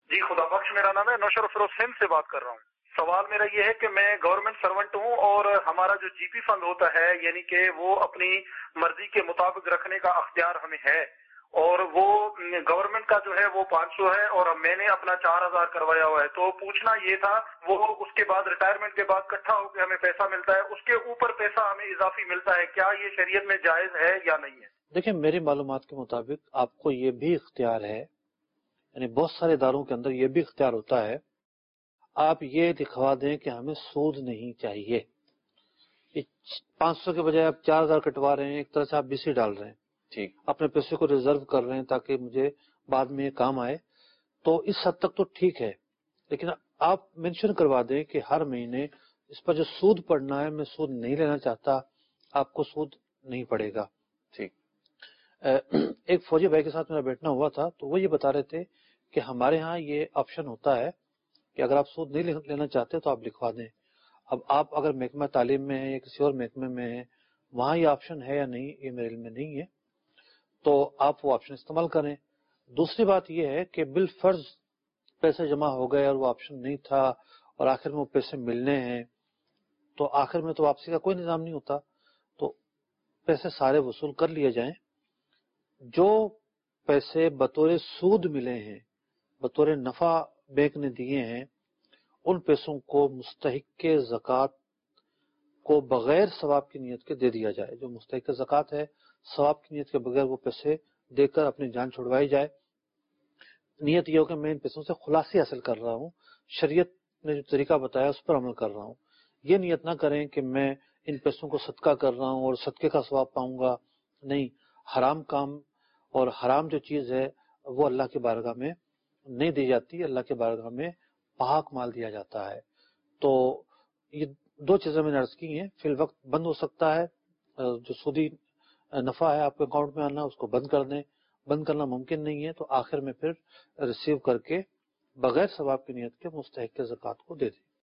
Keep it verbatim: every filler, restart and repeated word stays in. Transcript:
جی خدا بخش، میرا نام ہے نوشر فروز سندھ سے بات کر رہا ہوں۔ سوال میرا یہ ہے کہ میں گورنمنٹ سرونٹ ہوں اور ہمارا جو جی پی فنڈ ہوتا ہے یعنی کہ وہ اپنی مرضی کے مطابق رکھنے کا اختیار ہمیں ہے، اور وہ گورنمنٹ کا جو ہے وہ پانچ سو ہے اور میں نے اپنا چار ہزار کروایا ہوا ہے۔ تو پوچھنا یہ تھا، وہ اس کے بعد ریٹائرمنٹ کے بعد اکٹھا ہو کے ہمیں پیسہ ملتا ہے، اس کے اوپر پیسہ ہمیں اضافی ملتا ہے، کیا یہ شریعت میں جائز ہے یا نہیں ہے؟ دیکھیں میری معلومات کے مطابق آپ کو یہ بھی اختیار ہے، یعنی بہت سارے اداروں کے اندر یہ بھی اختیار ہوتا ہے، آپ یہ دکھوا دیں کہ ہمیں سود نہیں چاہیے۔ پانچ سو کے بجائے آپ چار ہزار کٹوا رہے ہیں، ایک طرح سے آپ بی سی ڈال رہے ہیں، ٹھیک، اپنے پیسے کو ریزرو کر رہے ہیں تاکہ مجھے بعد میں یہ کام آئے، تو اس حد تک تو ٹھیک ہے، لیکن آپ مینشن کروا دیں کہ ہر مہینے اس پر جو سود پڑنا ہے میں سود نہیں لینا چاہتا، آپ کو سود نہیں پڑے گا۔ ٹھیک، ایک فوجی بھائی کے ساتھ میرا بیٹھنا ہوا تھا تو وہ یہ بتا رہے تھے کہ ہمارے ہاں یہ آپشن ہوتا ہے کہ اگر آپ سود نہیں لینا چاہتے تو آپ لکھوا دیں۔ اب آپ اگر محکمہ تعلیم میں ہیں یا کسی اور محکمے میں ہیں، وہاں یہ آپشن ہے یا نہیں یہ میرے علم میں نہیں ہے، تو آپ وہ آپشن استعمال کریں۔ دوسری بات یہ ہے کہ بالفرض پیسے جمع ہو گئے اور وہ آپشن نہیں تھا اور آخر میں وہ پیسے ملنے ہیں، تو آخر میں تو واپسی کا کوئی نظام نہیں ہوتا، تو پیسے سارے وصول کر لیے جائیں۔ جو پیسے بطور سود ملے ہیں، بطور نفع بینک نے دیے ہیں، ان پیسوں کو مستحق زکوٰۃ کو بغیر ثواب کی نیت کے دے دیا جائے۔ جو مستحق زکوٰۃ ہے، ثواب کی نیت کے بغیر وہ پیسے دے کر اپنی جان چھڑوائی جائے۔ نیت یہ ہو کہ میں ان پیسوں سے خلاصی حاصل کر رہا ہوں، شریعت نے جو طریقہ بتایا اس پر عمل کر رہا ہوں۔ یہ نیت نہ کریں کہ میں ان پیسوں کو صدقہ کر رہا ہوں اور صدقے کا ثواب پاؤں گا، نہیں، حرام کام اور حرام جو چیز ہے وہ اللہ کی بارگاہ میں نہیں دی جاتی، اللہ کے بارگاہ میں پاک مال دیا جاتا ہے۔ تو یہ دو چیزیں میں نے عرض کی ہیں، فی الوقت بند ہو سکتا ہے، جو سودی نفع ہے آپ کے اکاؤنٹ میں آنا اس کو بند کر دیں، بند کرنا ممکن نہیں ہے تو آخر میں پھر ریسیو کر کے بغیر ثواب کی نیت کے مستحق زکوٰۃ کو دے دیں۔